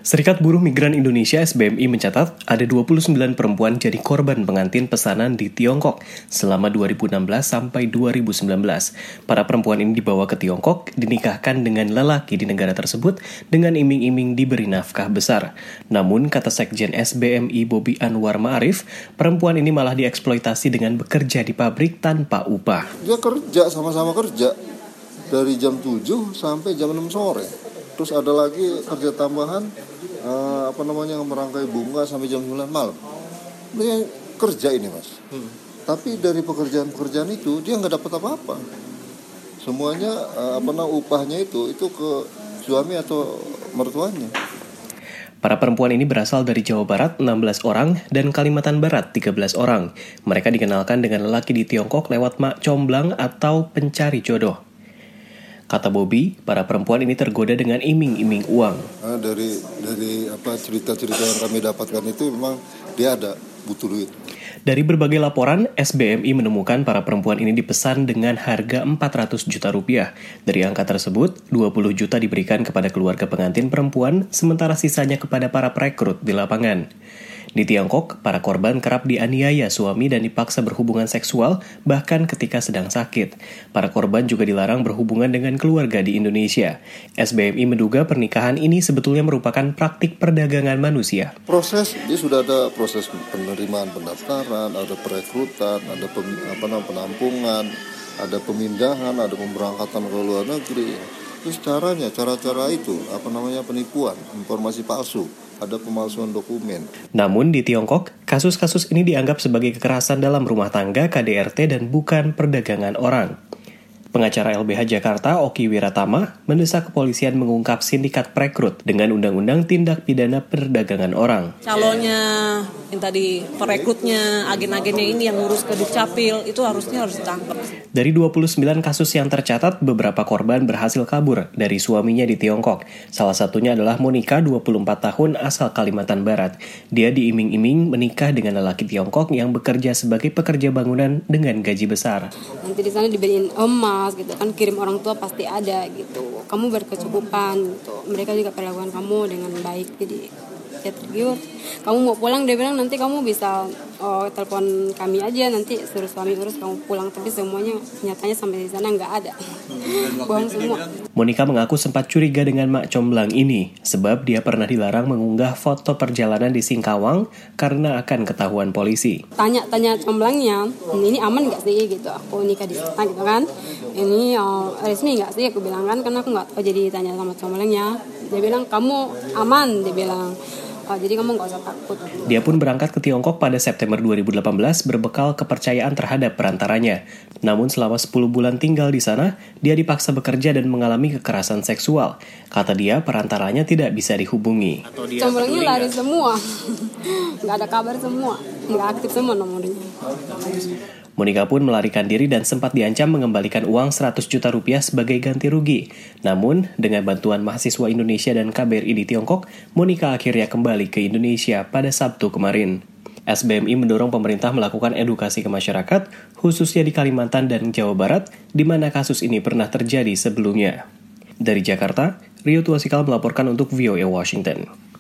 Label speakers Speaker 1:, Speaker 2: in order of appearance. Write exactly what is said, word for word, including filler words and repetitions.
Speaker 1: Serikat Buruh Migran Indonesia S B M I mencatat ada dua puluh sembilan perempuan jadi korban pengantin pesanan di Tiongkok selama dua ribu enam belas sampai dua ribu sembilan belas. Para perempuan ini dibawa ke Tiongkok, dinikahkan dengan lelaki di negara tersebut dengan iming-iming diberi nafkah besar. Namun, kata Sekjen S B M I Bobi Anwar Ma'arif, perempuan ini malah dieksploitasi dengan bekerja di pabrik tanpa upah.
Speaker 2: Dia kerja, sama-sama kerja dari jam tujuh sampai jam enam sore. Terus ada lagi kerja tambahan uh, apa namanya merangkai bunga sampai jam sembilan malam. Dia kerja ini mas. Hmm. Tapi dari pekerjaan-pekerjaan itu dia nggak dapat apa-apa. Semuanya uh, apa namanya upahnya itu itu ke suami atau mertuanya.
Speaker 1: Para perempuan ini berasal dari Jawa Barat enam belas orang dan Kalimantan Barat tiga belas orang. Mereka dikenalkan dengan lelaki di Tiongkok lewat mak comblang atau pencari jodoh. Kata Bobi, para perempuan ini tergoda dengan iming-iming uang.
Speaker 2: Nah, dari dari apa cerita-cerita yang kami dapatkan itu memang dia ada butuh duit.
Speaker 1: Dari berbagai laporan, S B M I menemukan para perempuan ini dipesan dengan harga empat ratus juta rupiah. Dari angka tersebut, dua puluh juta diberikan kepada keluarga pengantin perempuan, sementara sisanya kepada para perekrut di lapangan. Di Tiongkok, para korban kerap dianiaya suami dan dipaksa berhubungan seksual, bahkan ketika sedang sakit. Para korban juga dilarang berhubungan dengan keluarga di Indonesia. S B M I menduga pernikahan ini sebetulnya merupakan praktik perdagangan manusia.
Speaker 2: Proses, dia sudah ada proses penerimaan pendaftaran, ada perekrutan, ada pem, apa namanya, penampungan, ada pemindahan, ada pemberangkatan ke luar negeri. Terus caranya, cara-cara itu, apa namanya penipuan, informasi palsu. Ada pemalsuan dokumen.
Speaker 1: Namun di Tiongkok, kasus-kasus ini dianggap sebagai kekerasan dalam rumah tangga K D R T dan bukan perdagangan orang. Pengacara L B H Jakarta, Oki Wiratama, mendesak kepolisian mengungkap sindikat perekrut dengan Undang-Undang Tindak Pidana Perdagangan Orang.
Speaker 3: Calonnya, yang tadi perekrutnya, agen-agennya ini yang ngurus ke Dukcapil, itu harusnya harus ditangkap.
Speaker 1: Dari dua puluh sembilan kasus yang tercatat, beberapa korban berhasil kabur dari suaminya di Tiongkok. Salah satunya adalah Monica, dua puluh empat tahun, asal Kalimantan Barat. Dia diiming-iming menikah dengan lelaki Tiongkok yang bekerja sebagai pekerja bangunan dengan gaji besar.
Speaker 4: Nanti di sana dibeliin emas gitu kan, kirim orang tua pasti ada gitu. Kamu berkecukupan gitu. Mereka juga perlakuan kamu dengan baik. Jadi ya tergiur. Kamu mau pulang, dia bilang nanti kamu bisa oh, telepon kami aja, nanti suruh suami urus kamu pulang. Tapi semuanya nyatanya sampai di sana nggak ada. Bohong semua.
Speaker 1: Monica mengaku sempat curiga dengan mak comblang ini sebab dia pernah dilarang mengunggah foto perjalanan di Singkawang karena akan ketahuan polisi.
Speaker 4: Tanya-tanya comblangnya, ini aman nggak sih gitu? Aku nikah di sana gitu kan. Ini oh, resmi nggak sih? Aku bilang kan, karena aku nggak tahu, jadi tanya sama comblangnya. Dia bilang kamu aman, dia bilang. Oh, jadi kamu nggak usah takut.
Speaker 1: Dia pun berangkat ke Tiongkok pada September dua ribu delapan belas berbekal kepercayaan terhadap perantaranya. Namun selama sepuluh bulan tinggal di sana, dia dipaksa bekerja dan mengalami kekerasan seksual. Kata dia, perantaranya tidak bisa dihubungi.
Speaker 4: Comblangnya lari semua, nggak ada kabar semua, nggak aktif semua nomornya.
Speaker 1: Monica pun melarikan diri dan sempat diancam mengembalikan uang seratus juta rupiah sebagai ganti rugi. Namun, dengan bantuan mahasiswa Indonesia dan K B R I di Tiongkok, Monica akhirnya kembali ke Indonesia pada Sabtu kemarin. S B M I mendorong pemerintah melakukan edukasi ke masyarakat, khususnya di Kalimantan dan Jawa Barat, di mana kasus ini pernah terjadi sebelumnya. Dari Jakarta, Rio Tuasikal melaporkan untuk V O A Washington.